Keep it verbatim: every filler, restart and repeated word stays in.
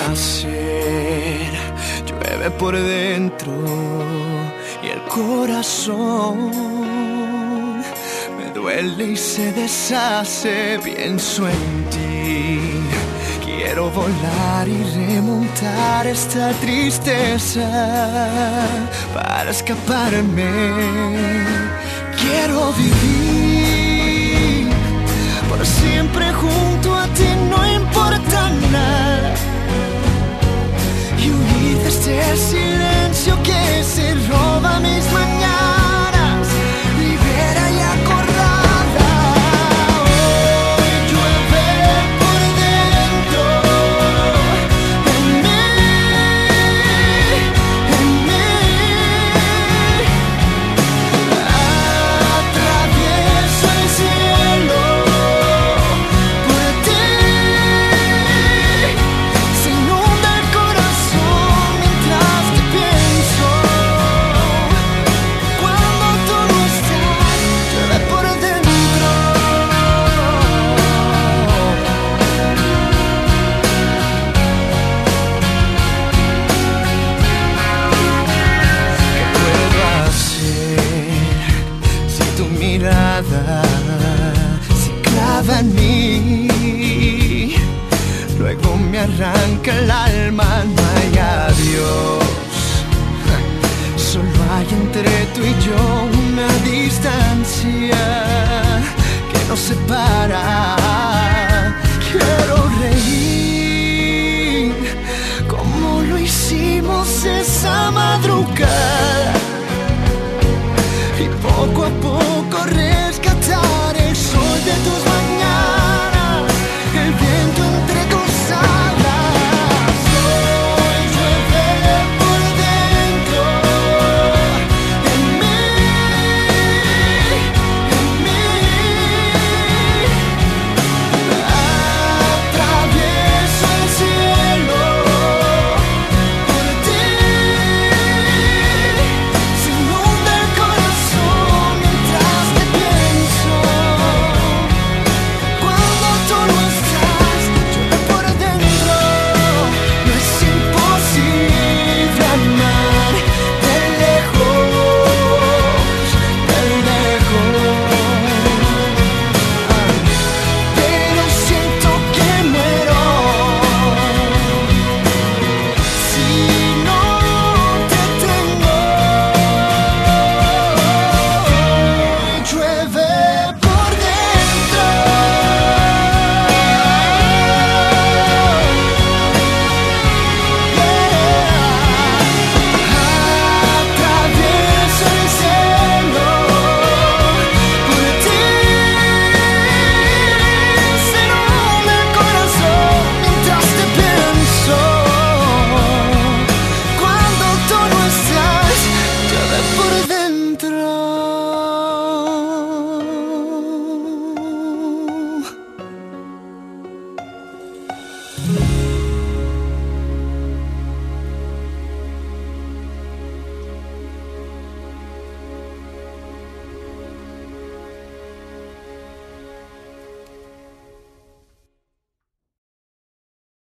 hacer? Llueve por dentro y el corazón me duele y se deshace. Pienso en ti, quiero volar y remontar esta tristeza para escaparme. Quiero vivir por siempre junto a ti, no importa nada, y huir de este silencio que se roba mis mañanas, libera y acordada. Hoy llueve por dentro, en mí, en mí. Atravieso el cielo por ti, se inunda el corazón mientras te pienso. Cuando tú no estás, llueve por dentro. ¿Qué puedo hacer si tu mirada se clava en mí? Luego me arranca el alma, no hay adiós. Solo hay entre tú y yo una distancia que nos separa. Quiero reír como lo hicimos esa madrugada,